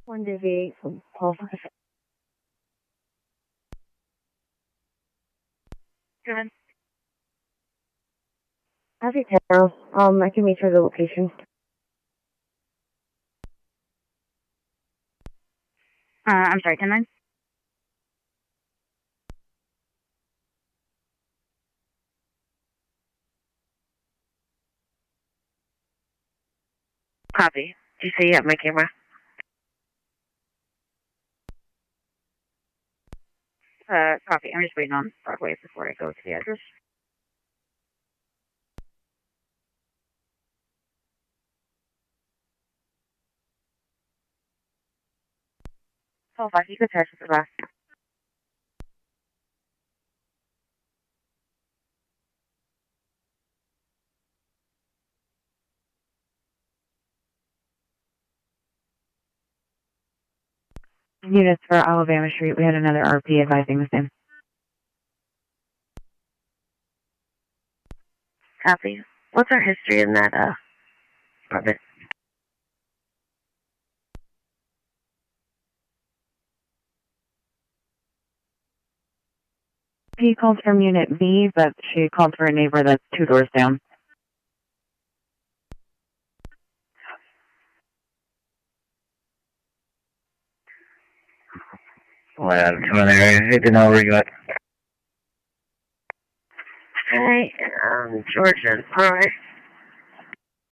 One deviate from Paul 5. Good. Have your Taro. I can meet you at the location. I'm sorry, 10-9? Copy. Do you see you have my camera? Copy. I'm just waiting on Broadway before I go to the address. Paul 5, you could touch with the last. Units for Alabama Street. We had another RP advising the same. Copy. What's our history in that apartment? He called from Unit B, but she called for a neighbor that's 2 doors down. Well, I'm coming there. I need to know where you at. Hi, Georgia. All right.